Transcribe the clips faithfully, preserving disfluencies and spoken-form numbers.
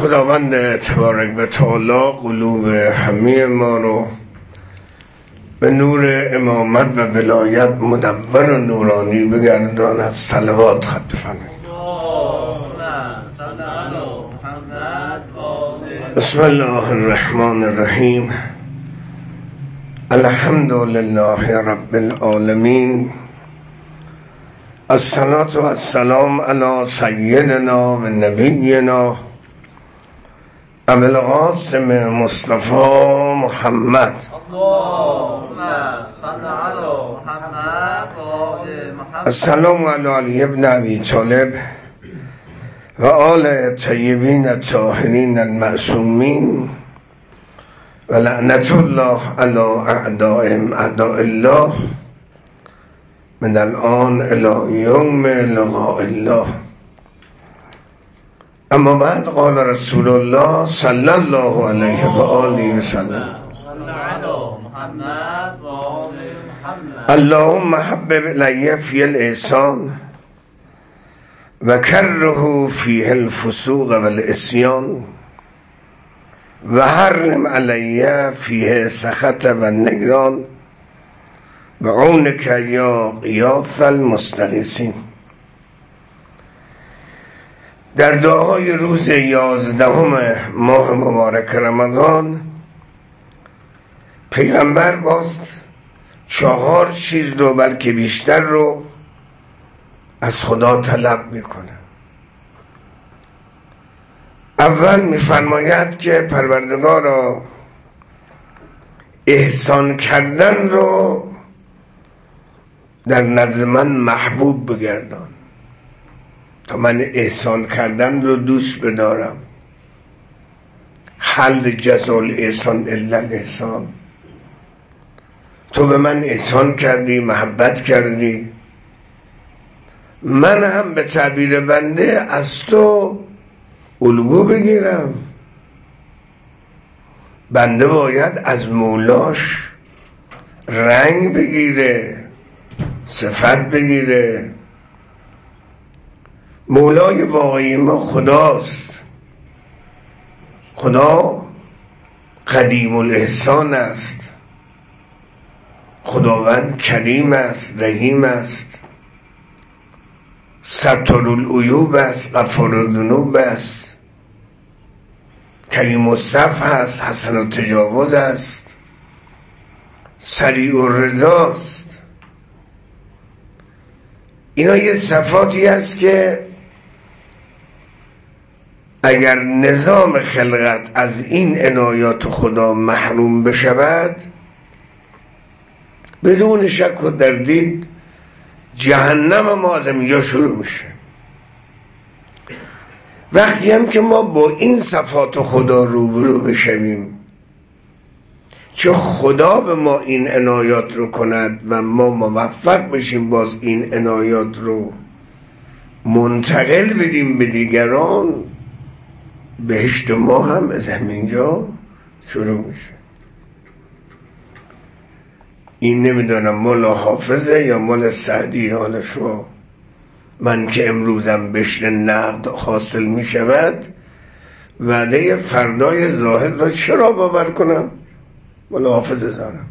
خداوند تبارک و تعالی قلوب همه ما رو به نور امامت و ولایت مدور و نورانی بگرداند. صلوات خط بفرمایید. بسم الله الرحمن الرحیم. الحمد لله رب العالمین. الصلاة و السلام علی سیدنا و نبینا ابو القاسم مصطفى محمد. السلام علی علی ابن ابی طالب و آل طیبین الطاهرین المعصومین و لعنت الله علی اعدائهم اعداء الله من الان الی یوم لقاء الله. اما بعد قال رسول الله صلی الله علیه و آله و سلم اللهم حبب الی فی الاحسان و کره فیه الفسوق و العصیان و حرم علی فیه سخط و النکران و عونک یا غیاث المستغیثین. در دعای روز یازدهم ماه مبارک رمضان پیغمبر باز چهار چیز رو بلکه بیشتر رو از خدا طلب میکنه. اول میفرماید که پروردگارا احسان کردن رو در نزد من محبوب بگردان تا من احسان کردن رو دوست بدارم. حل جزاء الاحسان الا الاحسان. تو به من احسان کردی، محبت کردی، من هم به تعبیر بنده از تو الگو بگیرم. بنده باید از مولاش رنگ بگیره، صفت بگیره. مولای واقعی ما خداست. خدا قدیم الاحسان است. خداوند کریم است، رحیم است، ستر العیوب است، غفار الذنوب است، کریم الصفح است، حسن التجاوز است، سریع الرضا است. اینا یه صفاتی است که اگر نظام خلقت از این عنایات خدا محروم بشود بدون شک و تردید جهنم ما از اینجا شروع میشه. وقتی هم که ما با این صفات خدا روبرو بشویم، چه خدا به ما این عنایات رو کند و ما موفق بشیم باز این عنایات رو منتقل بدیم به دیگران، بهشت ما هم از همینجا شروع میشه. این نمیدونم مال حافظه یا مال سعدی. حالا شما من که امروزم بهشت نقد حاصل میشود وعده فردای زاهد را چرا باور کنم؟ مال حافظه زارم.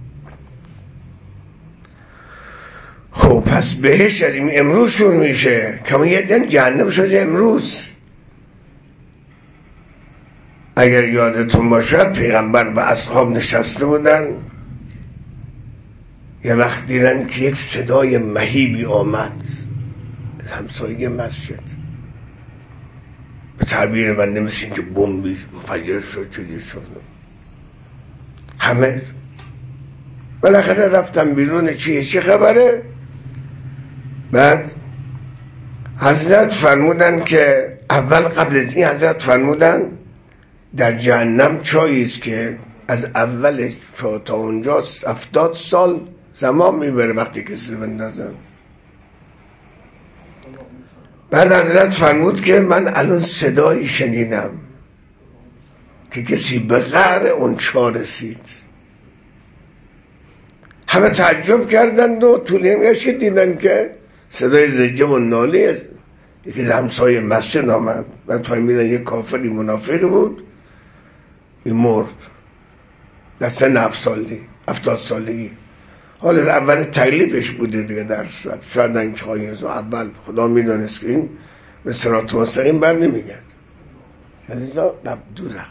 خب پس بهشت از این امروز شروع میشه. کما یه دن جهنم شده امروز. اگر یادتون باشد پیغمبر و اصحاب نشسته بودن، یه وقت دیدن که یک صدای مهیبی آمد از همسایه مسجد. به تعبیر بنده مثل این که بمبی منفجر شد چیزی شد. همه بالاخره رفتن بیرون. چیه چه خبره؟ بعد حضرت فرمودن که اول قبل از این حضرت فرمودن در جهنم چاییست که از اولش تا اونجا هفتاد سال زمان میبره وقتی کسی بندازن. بعد حضرت فرمود که من الان صدایی شنیدم که کسی به قعر اون چا رسید. همه تعجب کردند و طول یمگشی دیدن که صدای زجه و ناله یکی همسایه مسجد آمد، بعد فهمیدن یک کافری منافقی بود، این مرد در سن هفت سالگی هفتاد سالگی. حالا اول تکلیفش بوده دیگه، در صورت شاید اینکه اول خدا میدونست که این به صراط مستقیم بر نمیگرد، لذا رفت دوزخ.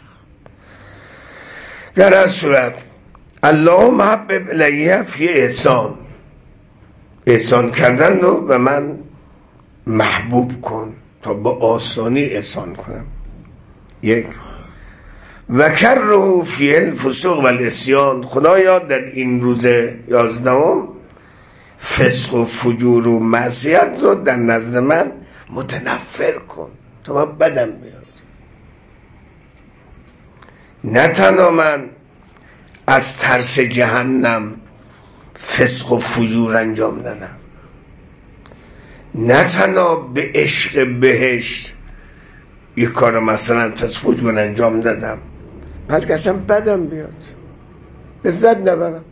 در از صورت اللهم حبب الیه فی احسان، احسان کردن رو به من محبوب کن تا با آسانی احسان کنم. یک و کره فی الفسوق و العصیان، خدایا در این روز یازدهم فسق و فجور و معصیت رو در نزد من متنفر کن تا من بدم بیاد. نه تنها من از ترس جهنم فسق و فجور انجام دادم، نه تنها به عشق بهشت یک کار مثلا فسق و فجور انجام دادم، بلکه اصلا بدم بیاد، لذت نبرم.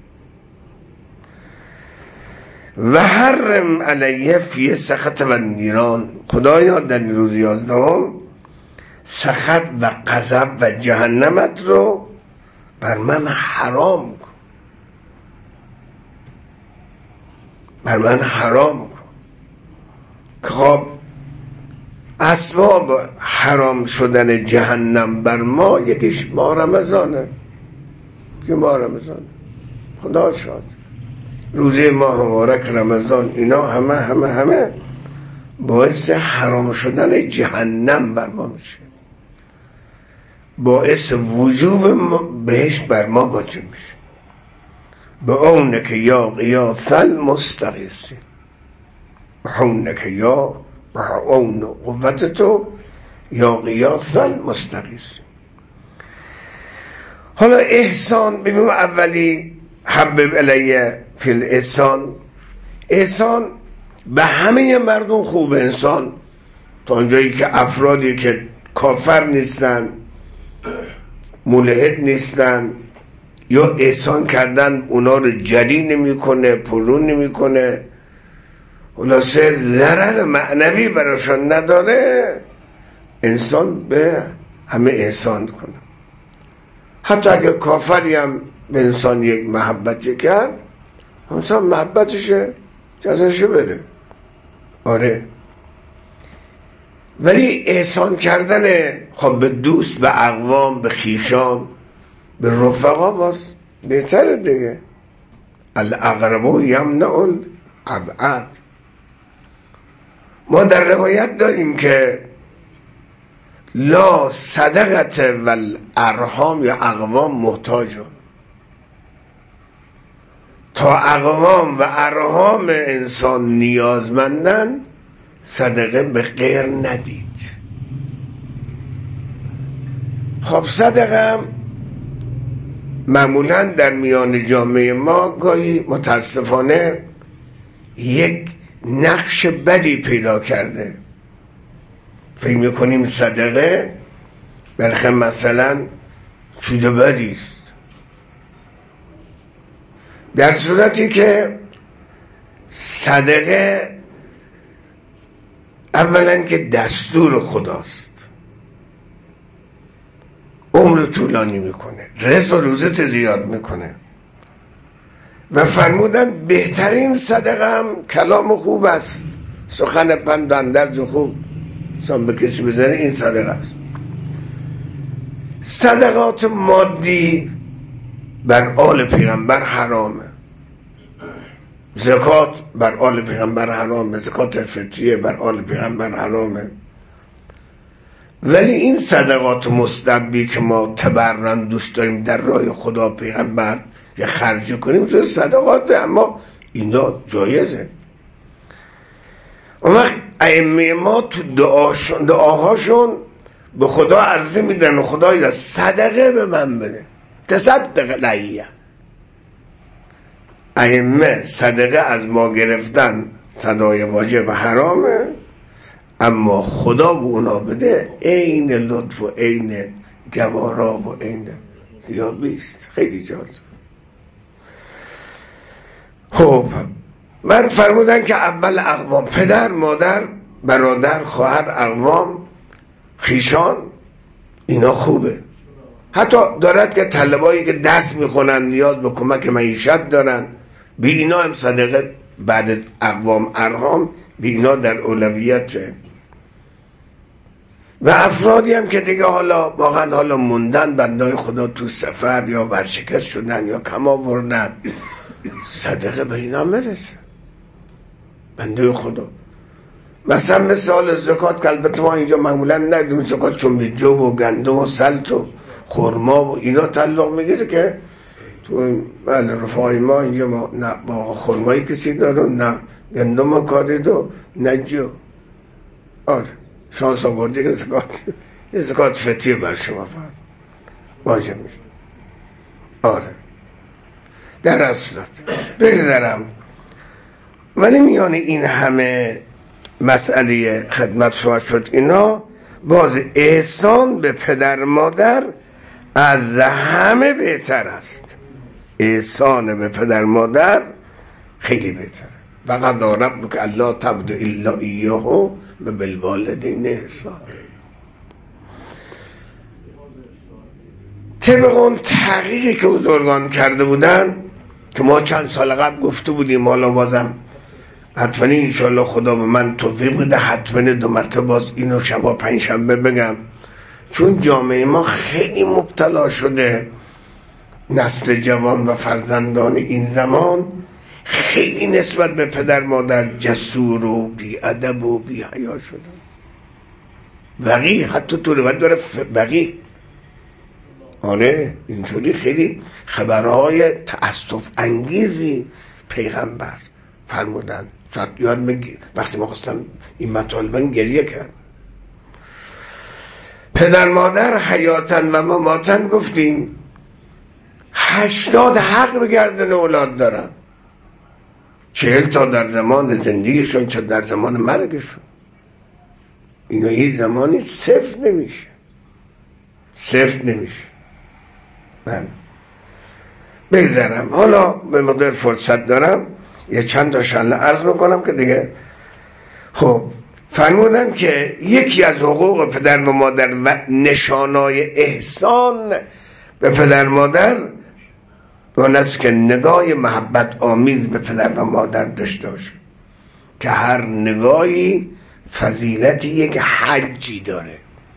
و حرم علیه فی سخط و نیران، خدایا در این روز یازدهم سخط و غضب و جهنمت رو بر من حرام کن، بر من حرام کن. که خب اسباب حرام شدن جهنم بر ما یکیش ماه رمضانه، که ماه رمضان خدا شاد روزه ماه مبارک رمضان، اینا همه همه همه باعث حرام شدن جهنم بر ما میشه، باعث وجوب بهش بر ما واجب میشه. به اونک یا غیاث المستغیثین، به اونک یا به اون قوت تو یا غیاث المستغیثین. حالا احسان ببینیم، اولی حبب الیه فی الاحسان، احسان به همه مردم خوب، انسان تا اونجایی که افرادی که کافر نیستن، ملحد نیستن، یا احسان کردن اونا رو جری نمی کنه، پرون نمی کنه، خلاصه ضرر معنوی براشون نداره، انسان به همه احسان کنه. حتی اگه کافری هم به انسان یک محبتی کرد، انسان محبتشه جزاشو بده، آره. ولی احسان کردن خب به دوست، به اقوام، به خیشان، به رفقا باز بهتره دیگه. الاقرب یمنع الابعد. ما در روایت داریم که لا صدقت والارحام یا اقوام محتاجون، تا اقوام و ارحام انسان نیازمندن صدقه به غیر ندید. خب صدقه معمولا در میان جامعه ما گاهی متاسفانه یک نقش بدی پیدا کرده. فکر میکنیم صدقه برخه مثلا چیز بدی است، در صورتی که صدقه اولا که دستور خداست، عمر طولانی میکنه، رزق و روزت زیاد میکنه، و فرمودن بهترین صدقه هم کلام خوب است، سخن پند و اندرز خوب سان به کسی بزنه، این صدقه است. صدقات مادی بر آل پیغمبر حرامه، زکات بر آل پیغمبر حرامه، زکات فطریه بر آل پیغمبر حرامه. ولی این صدقات مستحبی که ما تبرن دوست داریم در راه خدا پیغمبر یا خرج کنیم، تو صدقات، اما اینا جایزه. اون وقت ائمه ما تو دعاشون دعاهاشون به خدا عرضه میدن و خدایا صدقه به من بده، تصدق علیه. ائمه صدقه از ما گرفتن صدای واجب و حرامه، اما خدا به اونا بده عین لطف و عین گوارا و عین زیابی است. خیلی جالب. خب من فرمودن که اول اقوام، پدر مادر برادر، خواهر، اقوام، خیشان، اینا خوبه. حتی دارد که طلبایی که درس میخونن نیاز به کمک معیشت دارن، بی اینا هم صدقه بعد از اقوام ارحام بی اینا در اولویته. و افرادی هم که دیگه حالا واقعا حالا موندن، بندای خدا تو سفر یا ورشکست شدن یا کم آوردن، صدقه به اینا مرسه. بنده خدا مثلا مثال زکات که البته ما اینجا معمولا ندیم، زکات چون به جو و گندم و سلط و خرما و اینا تعلق میگیره که تو بله رفای ما اینجا ما نه با خرمایی کسی داره، نه گندم کاری دو، نه جو. آره شانس آوردی که زکات یه زکات فطریه بر شما فقط واجب میشه. آره در اصلات بگذارم. ولی میان این همه مسئله خدمت شما شد اینا، باز احسان به پدر مادر از همه بهتر است. احسان به پدر مادر خیلی بهتره. فقط ربک الا تعبدوا الا ایاه و بالوالدین احسان. طبق اون تحقیقی که بزرگان کرده بودن که ما چند سال قبل گفته بودیم، حالا بازم حتما انشالله خدا به من توفیق بده حتما دو مرتبه باز اینو شبا پنجشنبه بگم، چون جامعه ما خیلی مبتلا شده، نسل جوان و فرزندان این زمان خیلی نسبت به پدر مادر جسور و بی ادب و بی حیا شدن. وقی حتی تو روایت داره وقی، آره اینطوری خیلی خبرهای تأسف انگیزی پیغمبر فرمودن. شاید یاد میگی وقتی ما خواستم این مطالبه گریه کرد. پدر مادر حیاتن و مماتن گفتیم هشتاد حق به گردن اولاد دارن، چهل تا در زمان زندگیشون، چه در زمان مرگشون. اینا هیچ زمانی صفر نمیشه، صفر نمیشه. من بگذارم حالا به مقدار فرصت دارم یه چند تا شله عرض میکنم که دیگه. خب فرمودن که یکی از حقوق پدر و مادر و نشانای احسان به پدر مادر اون است که نگاه محبت آمیز به پدر و مادر داشته باشه، که هر نگاهی فضیلت یک حجی داره.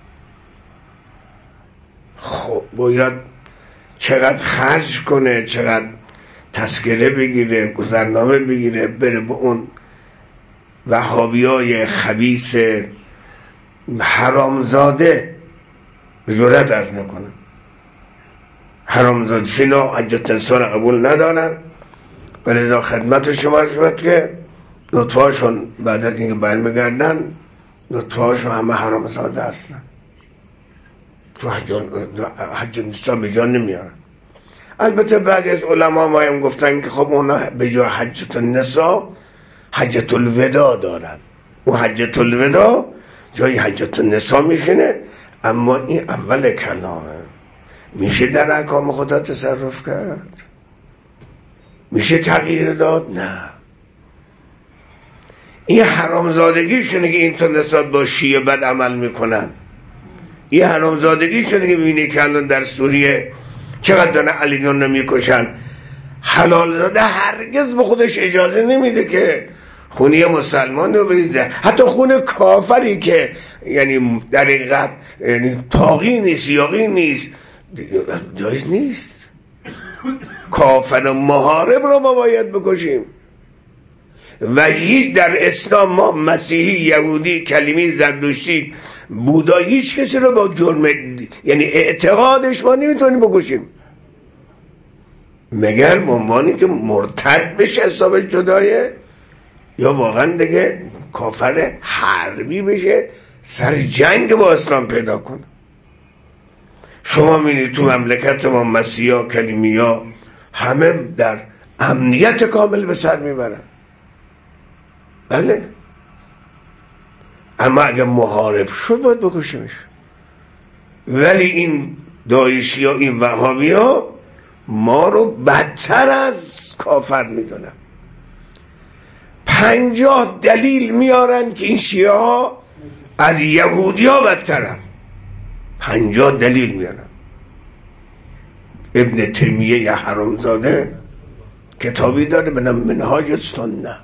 خب باید چقدر خرج کنه، چقدر تذکره بگیره، گذرنامه بگیره، بره به اون وهابیای خبیث حرامزاده به جرأت عرض نکنم، حرامزاده شینا حجت انسان قبول ندارن، ولذا خدمت شما شد که نطفهاشون بعد از اینکه برمیگردن نطفهاشون همه حرامزاده هستن، تو حج النساء به جا نمیارن. البته بعضی از علما ما هم گفتن که خب اونا به جا حجت النساء حجت الوداع دارن، و حجت الوداع جای حجت النساء میشینه. اما این اول کلامه، میشه در احکام خدا تصرف کرد؟ میشه تغییر داد؟ نه. این حرامزادگیشونه که این تا نسبت با شیعه بد عمل میکنن. این حرامزادگیشونه که ببینی که الان در سوریه چقدر دارن علیان رو میکشن. حلال زاده هرگز به خودش اجازه نمیده که خونی مسلمان رو بریزه، حتی خون کافری که یعنی در حقیقت یعنی تاقی نیست، یاقی نیست، جایز نیست. کافر و محارب رو ما باید بکشیم. و هیچ در اسلام ما مسیحی، یهودی، کلیمی، زردشتی، بودا هیچ کسی رو با جرم یعنی اعتقادش ما نمیتونیم بکشیم، مگر عنوانی که مرتد بشه حسابش جدایه، یا واقعا دیگه کافر حربی بشه سر جنگ با اسلام پیدا کنه. شما می‌بینید تو مملکت ما مسیحا، کلیمیا همه در امنیت کامل به سر میبرن. بله، اما اگه محارب شد باید بکشیمش. ولی این داعشی ها، این وهابی ها ما رو بدتر از کافر میدونن. پنجاه دلیل میارن که این شیعه ها از یهودی ها بدترن. پنجاه دلیل میارن. ابن تیمیه یه حرامزاده کتابی داره به نام منهاج السنه.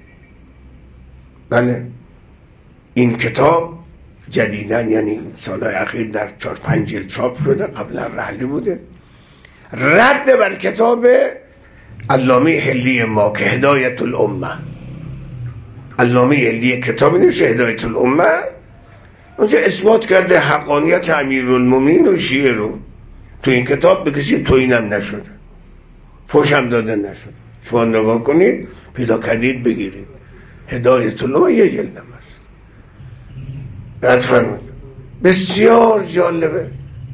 بله این کتاب جدیدن یعنی سالهای اخیر در چهار پنج جلد چاپ شده، قبلا رحلی بوده، رد بر کتاب علامه حلی ما که هدایت الامه. علامه حلی کتابی نوشته هدایت الامه، اونجا اثبات کرده حقانیت امیرالمومنین و شیعه رو. تو این کتاب به کسی توهینم نشده، فحشم داده نشده. شما نگاه کنید، پیدا کردید بگیرید. هدایت الامه یه جلد هم هست. بعد فرمود بسیار جالبه.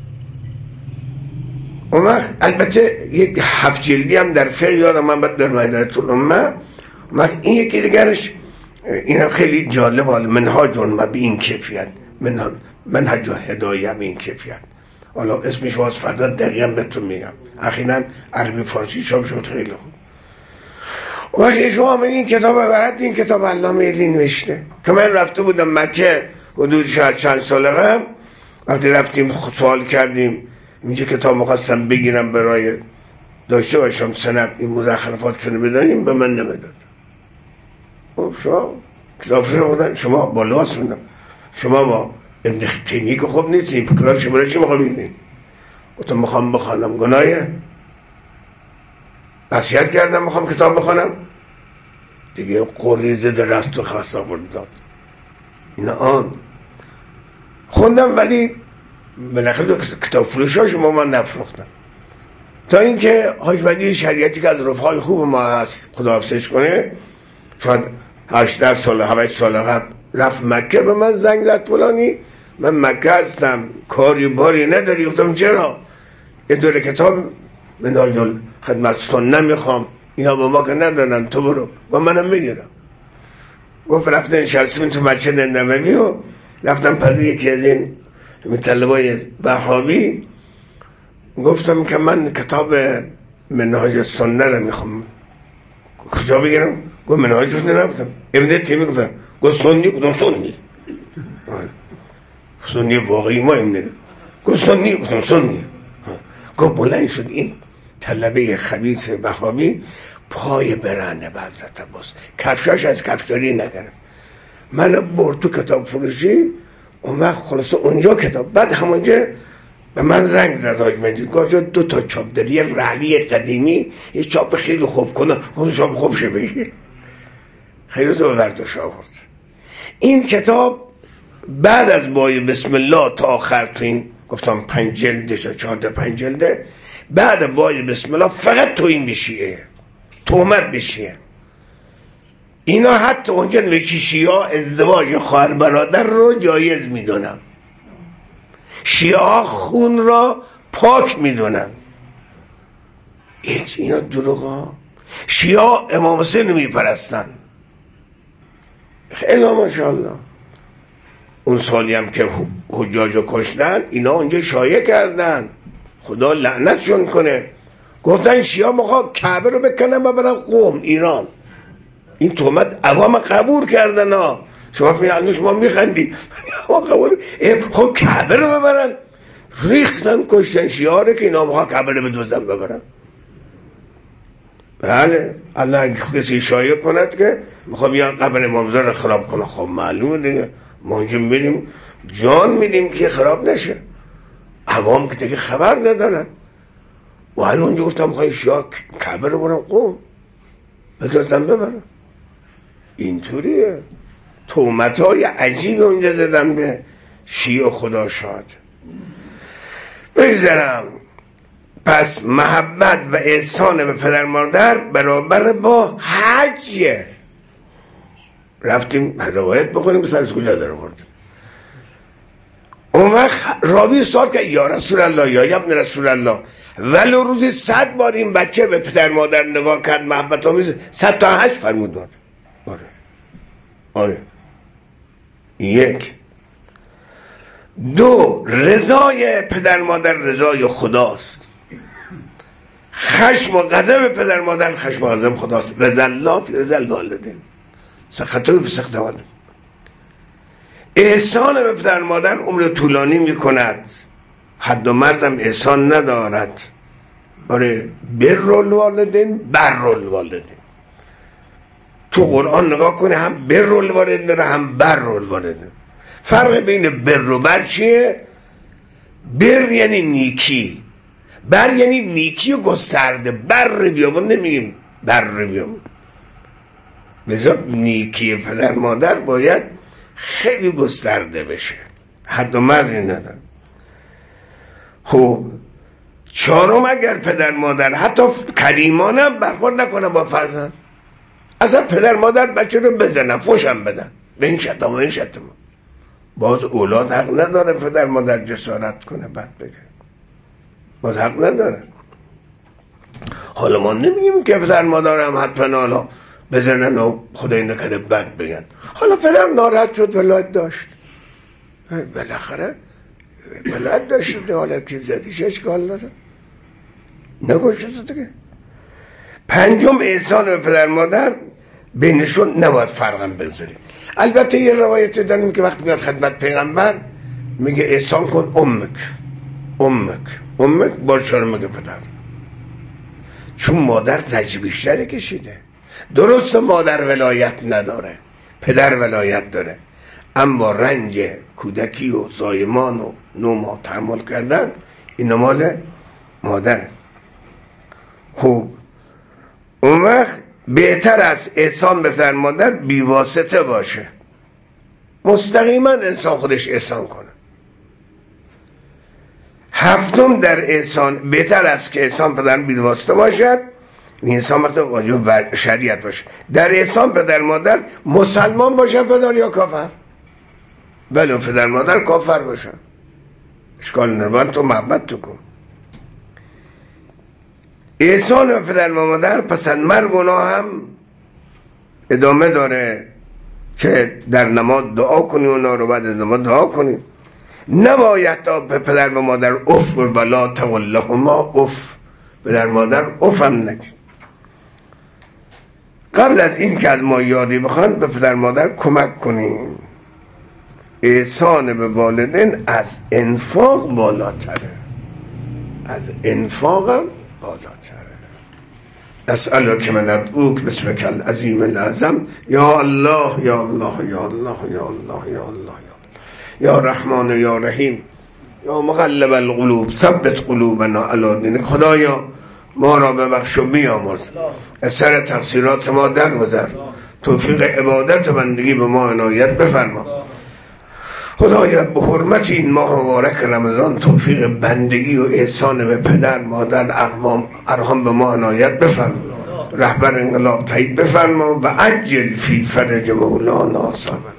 اون وقت البته یک هفت جلدی هم در فقه یادم من بعد در هدایت الامه. این یکی دیگرش این هم خیلی جالب، منهاج الامه به این کیفیت، منهج هدایه به این کیفیت. حالا اسمش واس فردا دقیقا بهتون میگم. اخیراً عربی فارسی چاپ شد، خیلی خوب. وقتی شما من این کتاب برد، این کتاب علامه حلی نوشته که من رفته بودم مکه حدود شاید چند سال قبل. وقتی رفتیم سوال کردیم اینجا کتاب مخواستم بگیرم برای داشته باشم سند این مزخرفاتشون بدانیم، به من نمیداد. خب شما کتابشون بودن شما با لباس بودم شما با ابن تیمیه که خوب نیستیم، کتاب شما برای چی میخوام بگیریم؟ گفتم میخوام بخوانم. گناهه؟ نصیحت کردم میخوام کتاب بخوانم دیگه، قریزه در رست و خواست آورد داد. اینا آن خوندم، ولی بالاخره دو کتاب فروش ها شما من نفروختم. تا اینکه حاج مهدی شریعتی که از رفقای خوب ما هست خدا حفظش کنه، شاید هشده سال هشت سال قبل رفت مکه، به من زنگ زد فلانی من مکه هستم کاری باری نداری؟ گفتم چرا؟ یه دور کتاب منهاج خدمت سنه میخوام، اینا با ما که ندارن، تو برو با منم میگیرم. گفت رفتن نشستیم تو مسجد نبوی و رفتم پلو یکی از این طلبای وهابی، گفتم که من کتاب منهاج سنه رو میخوام، کجا بگیرم؟ گفت منهاج سنه نفتم. ابن تیمیه گفتم، گفت سنی؟ گفتم سنی سنی واقعی ما این نگه. گفت سنی؟ گفتم سنی. گفت بلند شد این طلبه خبیث وهابی پای برهنه به حضرت عباس، کفشاش از کفشداری نگرفت، من برد تو کتاب فروشی. اون وقت خلاصه اونجا کتاب، بعد همونجا به من زنگ زد حاج مهدی، گفت دو تا چاپ داری، یه رحلی قدیمی، یه چاپ خیلی خوب کنه، اون چاپ خوب شه بگی. خیلی تو برداشت آورد. این کتاب بعد از بای بسم الله تا آخر تو این گفتم پنج جلدش تا چهارده پنج جلده، بعد بای بسم الله فقط تو این بشیه تهمت بشیه. اینا حتی اونجا نوشته شیعه ازدواج خواهر برادر رو جایز میدونن، شیعه خون را پاک میدونن. اینا دروغا. شیعه امام حسین میپرستن، خیلی ماشاءالله. اون سالی هم که حجاج رو کشتن اینا اونجا شایع کردن، خدا لعنتشون کنه، گفتن شیعه مخواه کعبه رو بکنن و برن قم ایران. این تهمت عوام قبول کردن ها. شما فیلم شما میخندی ما قبول خب کعبه رو ببرن، ریختن کشتن شیعه رو که اینا مخواه کعبه رو بدوزن ببرن. بله الله کسی شایع کند که میخوام بیان قبر امام زاده رو خراب کنه، خب معلومه دیگه ما اونجا میریم جان میدیم که خراب نشه. عوام که دیگه خبر ندارن. و حالا اونجا گفتم خواهی شیعه کعبه رو برن قوم بدوزن ببرن. اینطوریه. تهمت های عجیب اونجا زدن به شیعه. خدا شاد. بگذارم. پس محبت و احسان به پدر مادر برابر با حجه. رفتیم روایت بخونیم سر از کجا در آورد. اون وقت راوی سوال که یا رسول الله یا ابن رسول الله، ولو روزی صد بار این بچه به پدر مادر نگاه کرد محبت آمیز، صد تا حج فرمود. آره آره آره. یک. دو، رضای پدر مادر رضای خداست، خشم و غضب پدر مادر خشم و غضب خداست. رضا الله فی رضا الوالدین. سخطوی فسخت والد. احسان به پدر مادر عمر طولانی میکند، حد و مرزم احسان ندارد. آره، بر الوالدین بر الوالدین. تو قرآن نگاه کنه، هم بر الوالدین داره هم بر الوالدین. فرق بین بر و بر چیه؟ بر یعنی نیکی، بر یعنی نیکی گسترده. بر بیامون نمیگیم بر بیامون. لذا نیکی پدر مادر باید خیلی گسترده بشه، حد و مرزی نداره. خب چهارم، اگر پدر مادر حتی کریمانه هم برخورد نکنه با فرزند، اصلا پدر مادر بچه رو بزنن، فوشم بدن، به این شتم و این شتم، باز اولاد حق نداره پدر مادر جسارت کنه بد بگه، باز حق نداره. حالا ما نمیگیم که پدر مادر هم حتما حالا بزنن و خدای نکرده بد بگن. حالا پدر ناراحت شد، ولایت داشت، بالاخره ولایت داشت، حالا که زدیش اشکال داره، نگوشت دیگه. پنجم، احسان به پدر مادر بینشون نباید فرقم بذاری. البته یه روایت داریم که وقتی میاد خدمت پیغمبر میگه احسان کن امک امک امک بارچار میگه پدر، چون مادر زجر بیشتری کشیده. درست مادر ولایت نداره، پدر ولایت داره، اما رنج کودکی و زایمان و نوما تحمل کردن این مال مادر. خوب، اون وقت بهتر است احسان به پدر مادر بیواسطه باشه، مستقیما انسان خودش احسان کنه. هفتم، در احسان بهتر است که احسان پدر بیواسطه باشد، انسان وقت واجب شریعت باشه. در احسان پدر مادر مسلمان باشه پدر یا کافر، ولی پدر مادر کافر باشه اشکال نداره، تو محبت تو کن. احسان به پدر و مادر پسند مرگ گناه هم ادامه داره که در نماز دعا کنی، اونا رو بعد از نماز دعا کنی. نباید تا به پدر و مادر اف بر ولا تولهما اف، پدر مادر اف هم نگی. قبل از این که از ما یادی بخوان به پدر مادر کمک کنیم. احسان به والدین از انفاق بالاتره، از انفاق هم بالاتره. اسألک من ادعوک باسمک العظیم الاعظم یا الله یا الله یا الله یا الله یا الله یا رحمان یا رحیم یا مقلب القلوب ثبت قلوبنا علی دینک. خدایا ما را ببخش و بیامرز، از سر تقصیرات ما درگذر، توفیق عبادت و بندگی به ما عنایت بفرما. خدایا به حرمت این ماه مبارک رمضان توفیق بندگی و احسان به پدر مادر اقوام ارحام به ما عنایت بفرما. رهبر انقلاب تایید بفرما و عجل فی فرج مولانا صاحب